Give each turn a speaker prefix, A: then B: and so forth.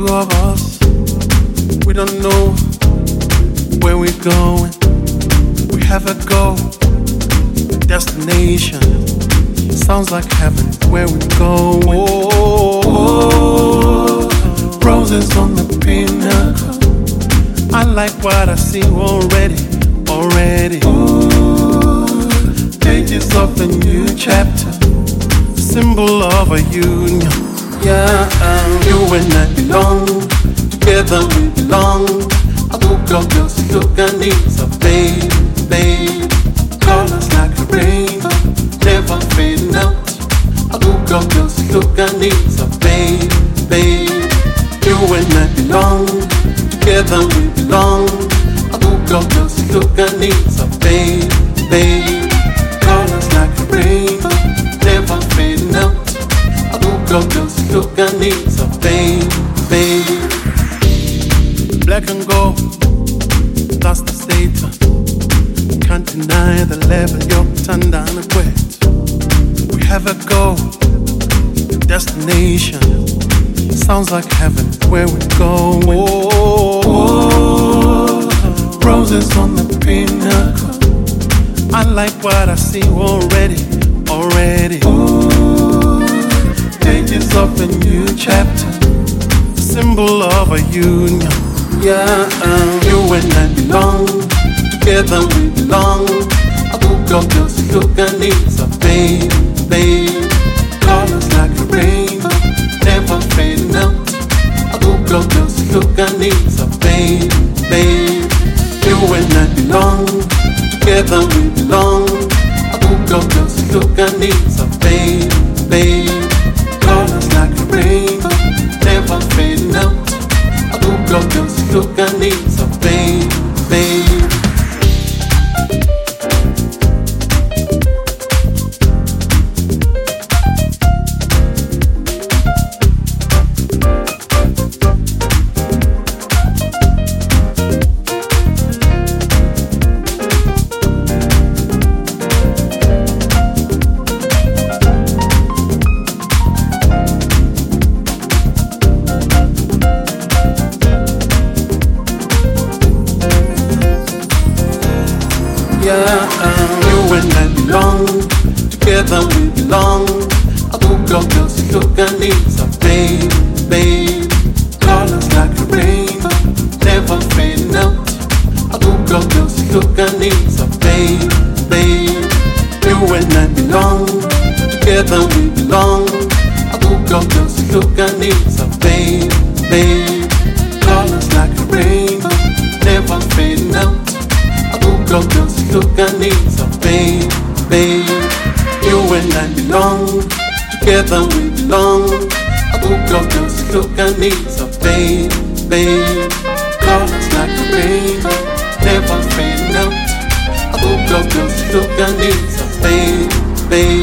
A: two of us, we don't know where we're going. We have a goal, destination. Sounds like heaven where we're going. Oh, roses on the pinnacle. I like what I see already. Oh, pages of a new chapter, symbol of a union. Yeah, you and I belong, together we belong. I woke up just to look and need some babe. Colors like a rain, never fading out. I woke up just to look and need some babe. You and I belong, together we belong. I woke up just to look and need some babe. Colors like a rain, never fading out. I woke up just to look and need some babe. Black and gold, that's the status. Can't deny the level you're turned down a quit. We have a goal, destination. Sounds like heaven where we're going. Oh, roses on the pinnacle. I like what I see already. Oh, pages of a new chapter, symbol of a union. Yeah, you and I belong, together we belong. I woke up just to look and need some babe. Colors like a rain, never fading out. I woke up just to look and need some babe. You and I belong, together we belong. I woke up just to look and need some babe. Colors like a rain, never fading out. I woke up just to look and need some babe. Yeah, you and I belong, together we belong. I woke up just to look and need some babe. Colors like a rain, never fading out. I woke up just to look and need some babe. You and I belong, together we belong. I woke up just to look and need some babe. Colors like a rain, never fading out. I woke up just to look and need some babe. You and I belong, together we belong. I woke up just to look and need some babe. Colors like a rain, never fading out. I woke up just to look and need some babe.